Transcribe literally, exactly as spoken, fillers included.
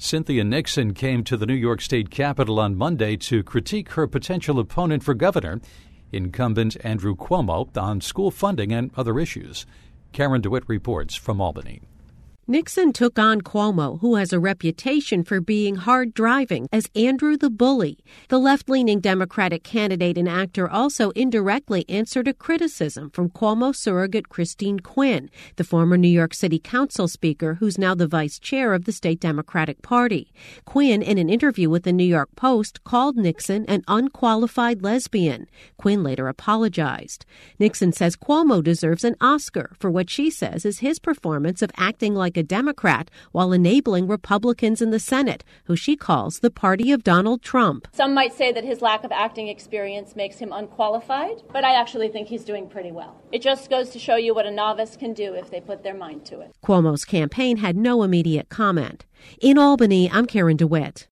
Cynthia Nixon came to the New York State Capitol on Monday to critique her potential opponent for governor, incumbent Andrew Cuomo, on school funding and other issues. Karen DeWitt reports from Albany. Nixon took on Cuomo, who has a reputation for being hard-driving, as Andrew the Bully. The left-leaning Democratic candidate and actor also indirectly answered a criticism from Cuomo surrogate Christine Quinn, the former New York City Council Speaker, who's now the vice chair of the state Democratic Party. Quinn, in an interview with the New York Post, called Nixon an unqualified lesbian. Quinn later apologized. Nixon says Cuomo deserves an Oscar for what she says is his performance of acting like a Democrat while enabling Republicans in the Senate, who she calls the party of Donald Trump. Some might say that his lack of acting experience makes him unqualified, but I actually think he's doing pretty well. It just goes to show you what a novice can do if they put their mind to it. Cuomo's campaign had no immediate comment. In Albany, I'm Karen DeWitt.